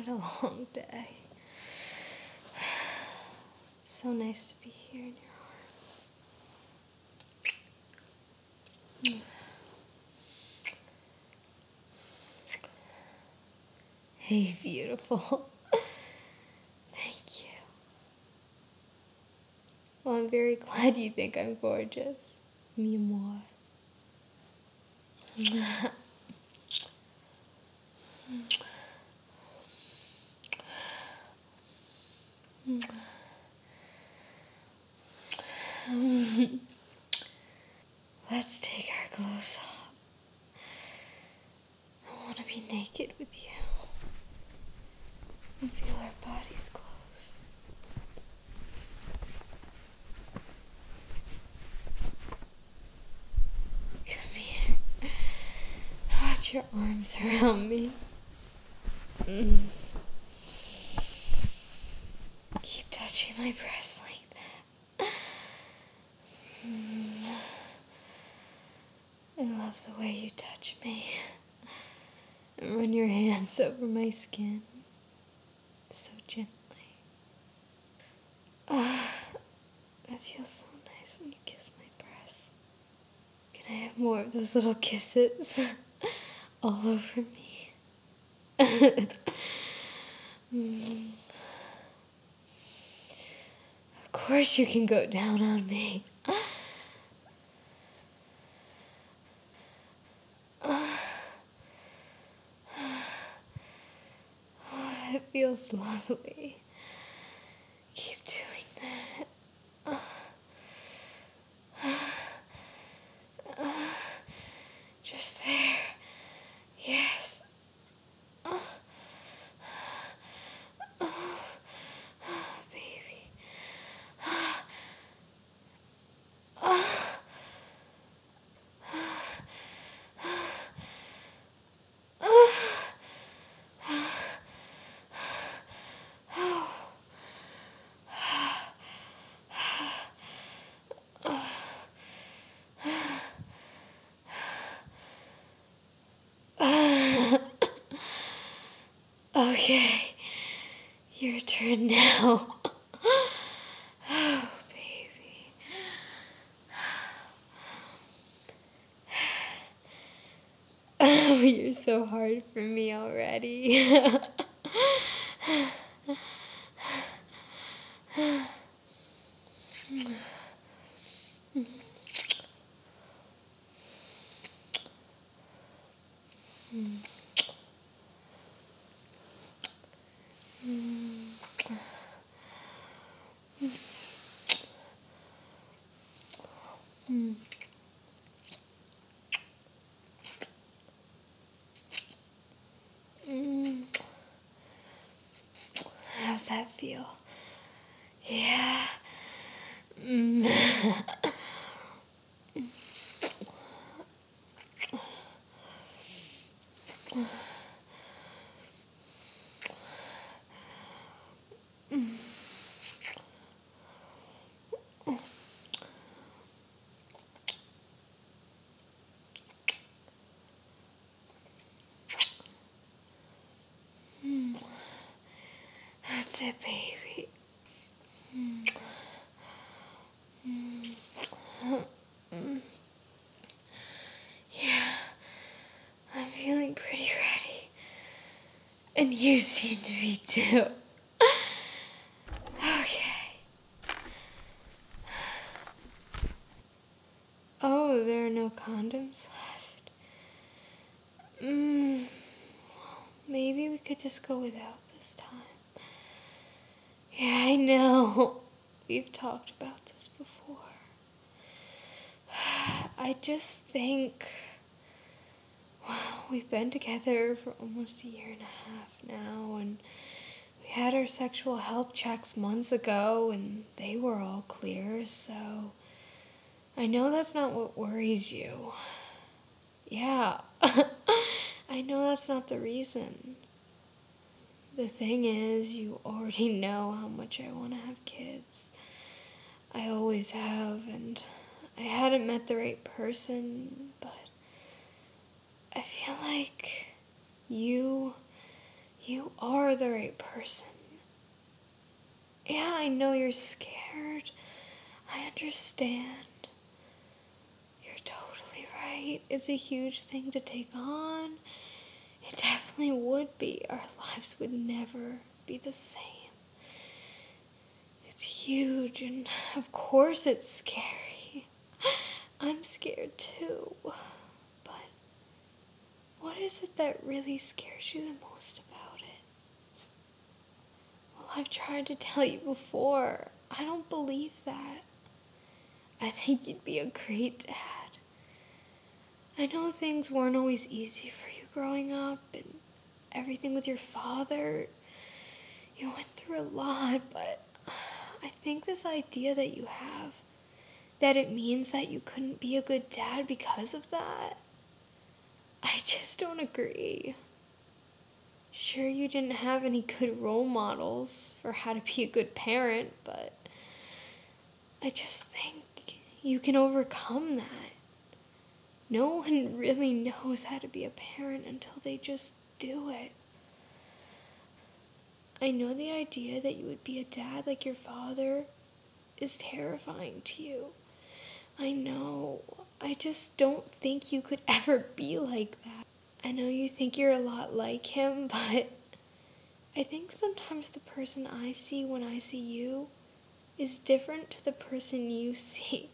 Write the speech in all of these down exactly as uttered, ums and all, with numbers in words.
What a long day. It's so nice to be here in your arms. Hey, beautiful. Thank you. Well, I'm very glad you think I'm gorgeous. Mi amor. Let's take our clothes off. I want to be naked with you and feel our bodies close. Come here. Put your arms around me. Mm. Keep touching my breast like that. Mm. I love the way you touch me. And run your hands over my skin so gently. Ah, that feels so nice when you kiss my breast. Can I have more of those little kisses all over me? Mm. Of course you can go down on me. Oh, that feels lovely. Keep doing that. Just there. Yes. Baby. Okay, your turn now. Oh, baby. Oh, you're so hard for me already. Mm. How's that feel? Yeah. Mm. That's it, baby. Yeah, I'm feeling pretty ready. And you seem to be too. Okay. Oh, there are no condoms left. Mm, maybe we could just go without this time. Yeah, I know. We've talked about this before. I just think, well, we've been together for almost a year and a half now, and we had our sexual health checks months ago, and they were all clear, so I know that's not what worries you. Yeah, I know that's not the reason. The thing is, you already know how much I want to have kids. I always have, and I hadn't met the right person, but I feel like you, You are the right person. Yeah, I know you're scared. I understand. You're totally right. It's a huge thing to take on. It definitely would be. Our lives would never be the same. It's huge, and of course it's scary. I'm scared too. But what is it that really scares you the most about it? Well, I've tried to tell you before. I don't believe that. I think you'd be a great dad. I know things weren't always easy for you growing up, and everything with your father. You went through a lot, but I think this idea that you have, that it means that you couldn't be a good dad because of that, I just don't agree. Sure, you didn't have any good role models for how to be a good parent, but I just think you can overcome that. No one really knows how to be a parent until they just do it. I know the idea that you would be a dad like your father is terrifying to you. I know. I just don't think you could ever be like that. I know you think you're a lot like him, but I think sometimes the person I see when I see you is different to the person you see.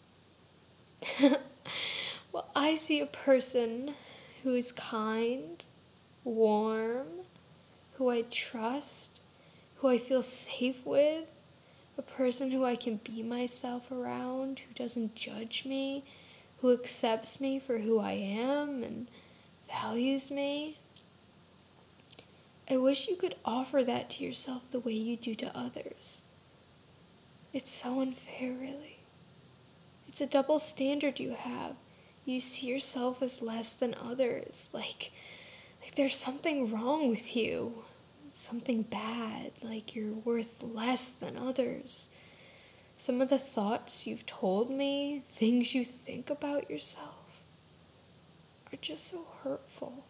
Well, I see a person who is kind, warm, who I trust, who I feel safe with, a person who I can be myself around, who doesn't judge me, who accepts me for who I am and values me. I wish you could offer that to yourself the way you do to others. It's so unfair, really. It's a double standard you have. You see yourself as less than others, like, like there's something wrong with you, something bad, like you're worth less than others. Some of the thoughts you've told me, things you think about yourself, are just so hurtful.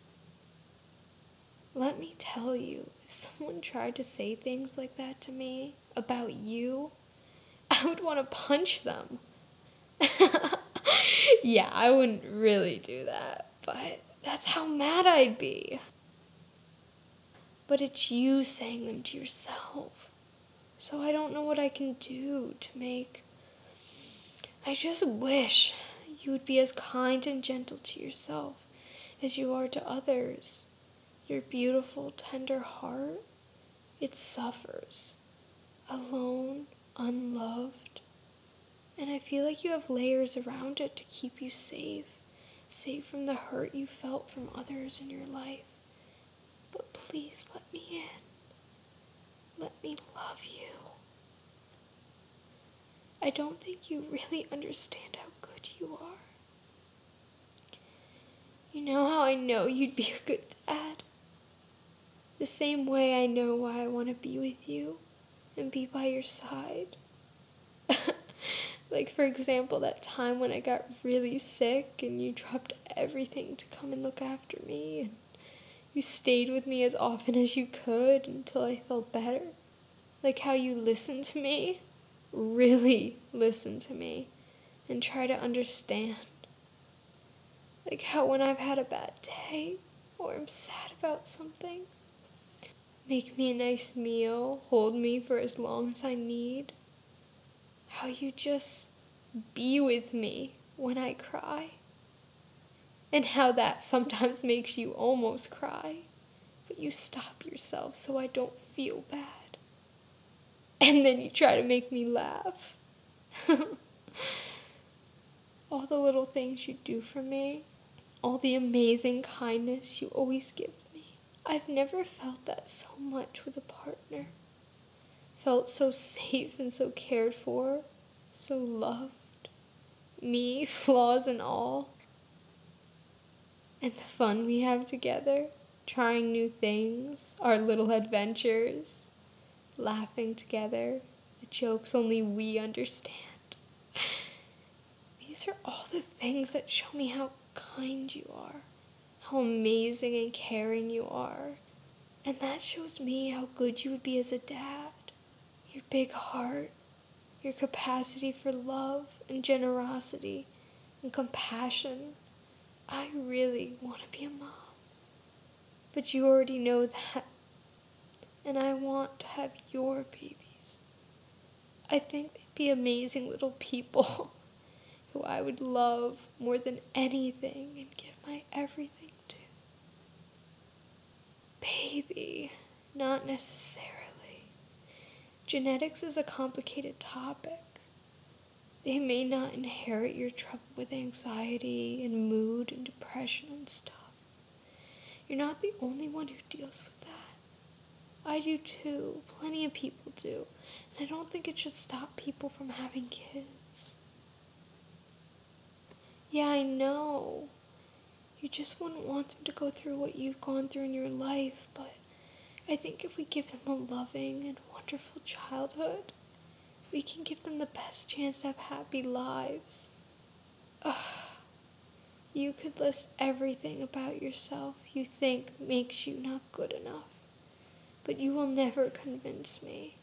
Let me tell you, if someone tried to say things like that to me about you, I would want to punch them. Yeah, I wouldn't really do that, but that's how mad I'd be. But it's you saying them to yourself, so I don't know what I can do to make... I just wish you would be as kind and gentle to yourself as you are to others. Your beautiful, tender heart, it suffers, alone, unloved. And I feel like you have layers around it to keep you safe, safe from the hurt you felt from others in your life. But please let me in. Let me love you. I don't think you really understand how good you are. You know how I know you'd be a good dad? The same way I know why I want to be with you and be by your side. Like, for example, that time when I got really sick and you dropped everything to come and look after me, and you stayed with me as often as you could until I felt better. Like how you listened to me, really listened to me, and try to understand. Like how when I've had a bad day, or I'm sad about something, make me a nice meal, hold me for as long as I need. How you just be with me when I cry. And how that sometimes makes you almost cry, but you stop yourself so I don't feel bad. And then you try to make me laugh. All the little things you do for me, all the amazing kindness you always give me. I've never felt that so much with a partner. Felt so safe and so cared for, so loved. Me, flaws and all. And the fun we have together, trying new things, our little adventures, laughing together, the jokes only we understand. These are all the things that show me how kind you are, how amazing and caring you are, And that shows me how good you would be as a dad. Your big heart, your capacity for love and generosity and compassion. I really want to be a mom. But you already know that. And I want to have your babies. I think they'd be amazing little people who I would love more than anything and give my everything to. Baby, not necessarily. Genetics is a complicated topic. They may not inherit your trouble with anxiety and mood and depression and stuff. You're not the only one who deals with that. I do too. Plenty of people do. And I don't think it should stop people from having kids. Yeah, I know. You just wouldn't want them to go through what you've gone through in your life, but I think if we give them a loving and wonderful childhood, we can give them the best chance to have happy lives. Ugh. You could list everything about yourself you think makes you not good enough, but you will never convince me.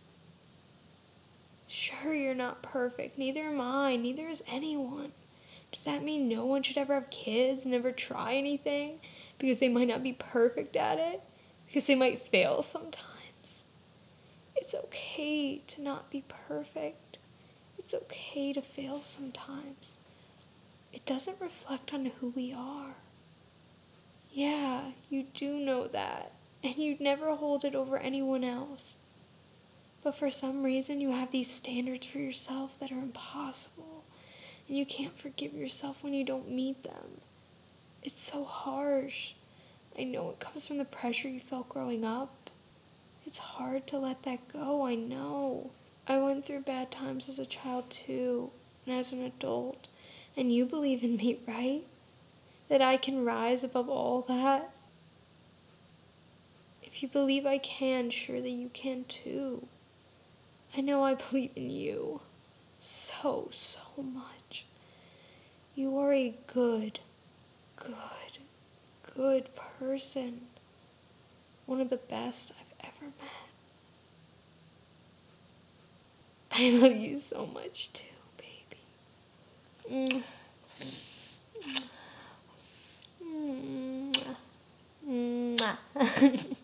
Sure, you're not perfect. Neither am I. Neither is anyone. Does that mean no one should ever have kids, never try anything, because they might not be perfect at it? Because they might fail sometimes? It's okay to not be perfect. It's okay to fail sometimes. It doesn't reflect on who we are. Yeah, you do know that, and you'd never hold it over anyone else. But for some reason, you have these standards for yourself that are impossible, and you can't forgive yourself when you don't meet them. It's so harsh. I know it comes from the pressure you felt growing up. It's hard to let that go, I know. I went through bad times as a child too, and as an adult. And you believe in me, right? That I can rise above all that? If you believe I can, surely you can too. I know I believe in you. So, so much. You are a good, good, good person. One of the best I've ever met. I love you so much too, baby. Mwah. Mwah.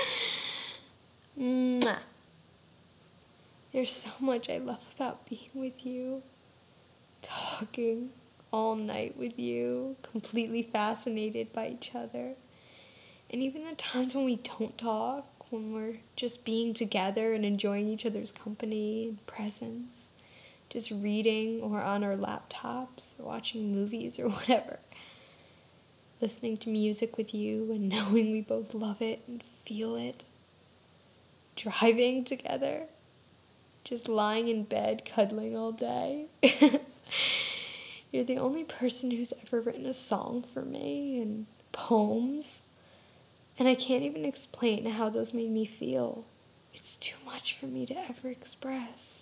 Mwah. There's so much I love about being with you. Talking all night with you, completely fascinated by each other. And even the times when we don't talk, when we're just being together and enjoying each other's company and presence, just reading or on our laptops or watching movies or whatever. Listening to music with you and knowing we both love it and feel it. Driving together. Just lying in bed, cuddling all day. You're the only person who's ever written a song for me and poems. And I can't even explain how those made me feel. It's too much for me to ever express.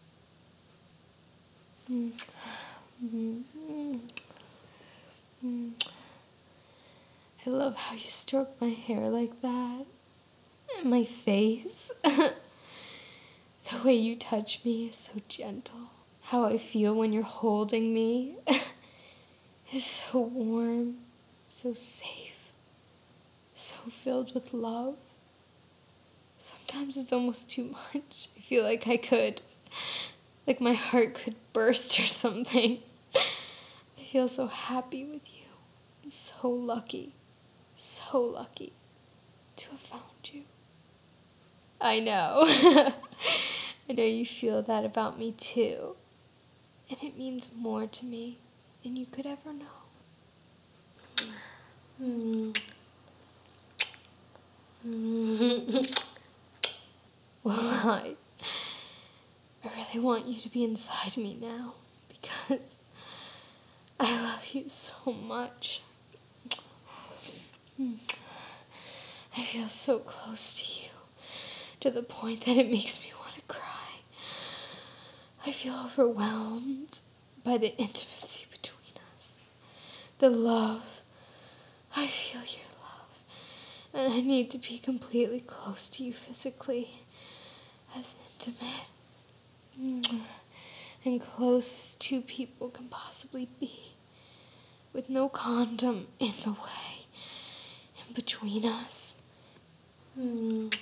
Mm. Mm-hmm. Mm. I love how you stroke my hair like that. And my face. The way you touch me is so gentle. How I feel when you're holding me is so warm, so safe, so filled with love. Sometimes it's almost too much. I feel like I could, like my heart could burst or something. I feel so happy with you. I'm so lucky, so lucky to have found you. I know. I know you feel that about me too. And it means more to me than you could ever know. Mm. Mm. Well, I, I really want you to be inside me now because I love you so much. I feel so close to you to the point that it makes me want to cry. I feel overwhelmed by the intimacy between us. The love. I feel your love. And I need to be completely close to you physically, as intimate and close as two people can possibly be, with no condom in the way, in between us. Mm.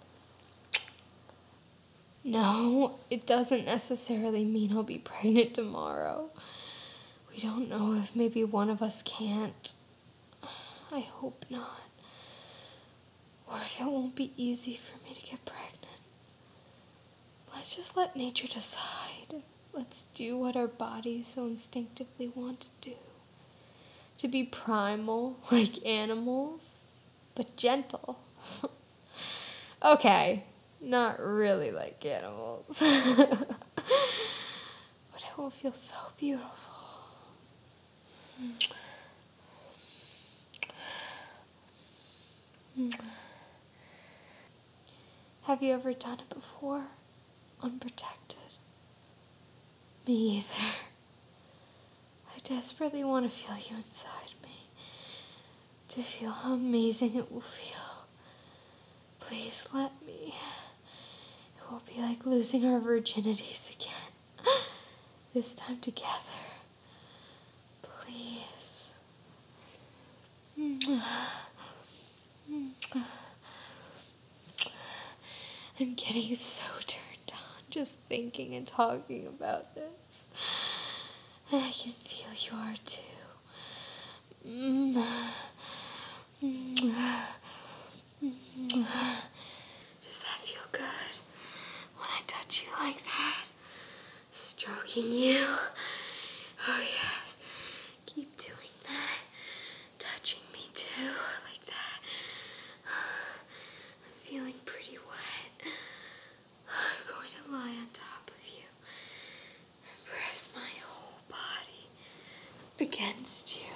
No, it doesn't necessarily mean I'll be pregnant tomorrow. We don't know if maybe one of us can't. I hope not. Or if it won't be easy for me to get pregnant. Let's just let nature decide. Let's do what our bodies so instinctively want to do. To be primal, like animals, but gentle. Okay, not really like animals. But it will feel so beautiful. Have you ever done it before? Unprotected? Me either. I desperately want to feel you inside me. To feel how amazing it will feel. Please let me. It will be like losing our virginities again. This time together. Please. I'm getting so turned on just thinking and talking about this. And I can feel you are too. Does that feel good when I touch you like that? Stroking you. Oh yes. Keep doing that. Touching me too, like that. I'm feeling pretty wet. I'm going to lie on top of you and press my whole body against you.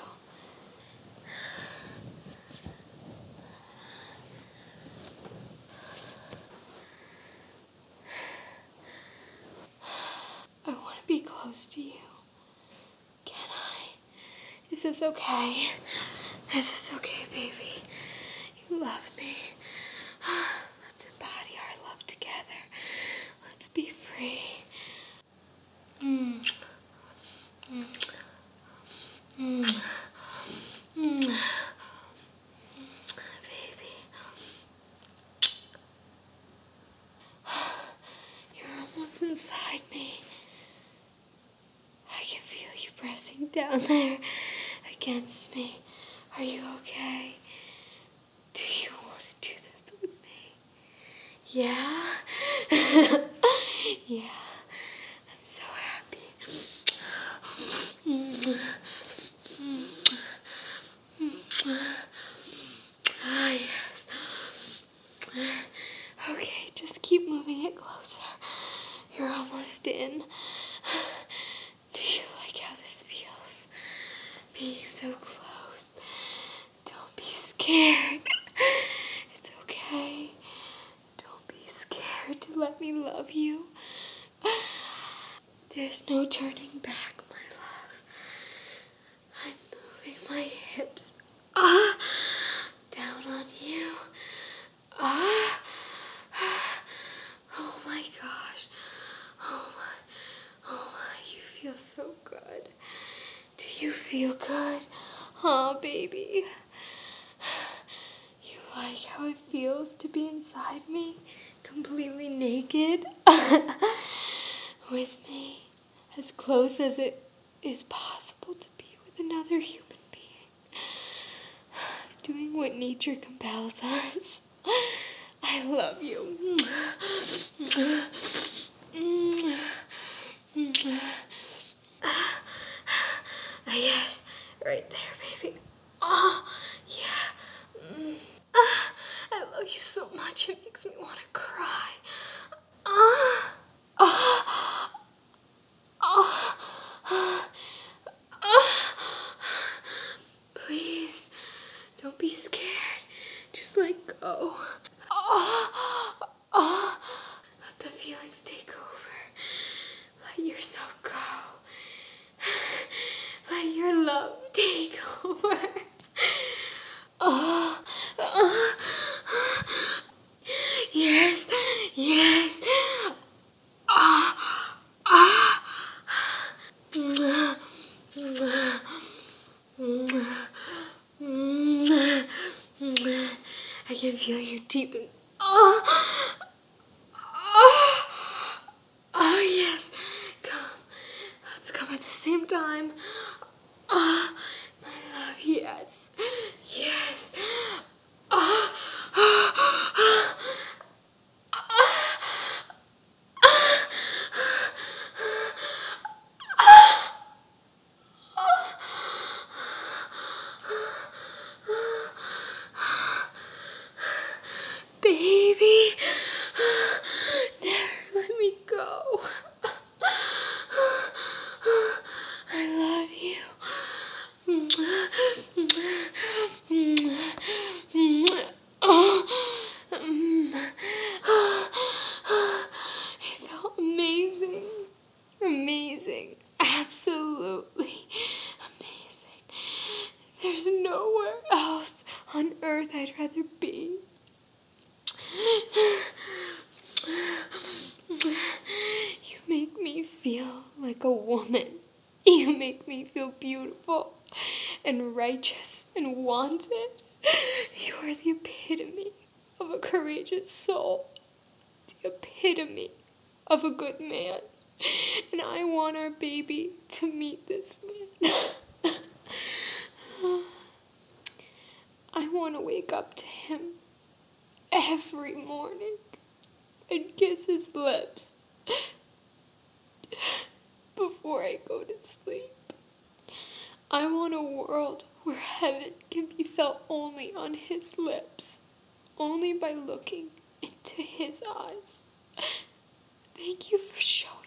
I want to be close to you. Can I? Is this okay? Is this okay, baby? You love me. Let's embody our love together. Let's be free. Mm. Mm. Mm. Mm. Baby. You're almost inside me. I can feel you pressing down there against me. Are you okay? Do you want to do this with me? Yeah? Yeah. I'm so happy. Ah, yes. Okay, just keep moving it closer. You're almost in. Do you like how this feels? Being so close. Don't be scared. It's okay. Don't be scared to let me love you. There's no turning back, my love. I'm moving my hips ah, down on you. Ah, oh my gosh. Oh my, oh my, you feel so good. Do you feel good? Oh, baby. You like how it feels to be inside me, completely naked, with me, as close as it is possible to be with another human being, doing what nature compels us. I love you. Yes, right there, baby. Oh, yeah. Mm. Ah, I love you so much, it makes me want to cry. Ah, ah, ah, ah. Please, don't be scared. Just let go. Ah, ah. Let the feelings take over. Let yourself go. Let your love take over. Oh, oh, I can feel you deep in... Oh, oh, oh yes. Come. Let's come at the same time. Oh, my love, yes. Yes. Oh, oh, oh. Baby, never let me go. I love you. It felt amazing. Amazing. Absolutely amazing. There's nowhere else on earth I'd rather be. You make me feel like a woman. You make me feel beautiful and righteous and wanted. You are the epitome of a courageous soul. The epitome of a good man. And I want our baby to meet this man. I want to wake up to him every morning and kiss his lips before I go to sleep. I want a world where heaven can be felt only on his lips, only by looking into his eyes. Thank you for showing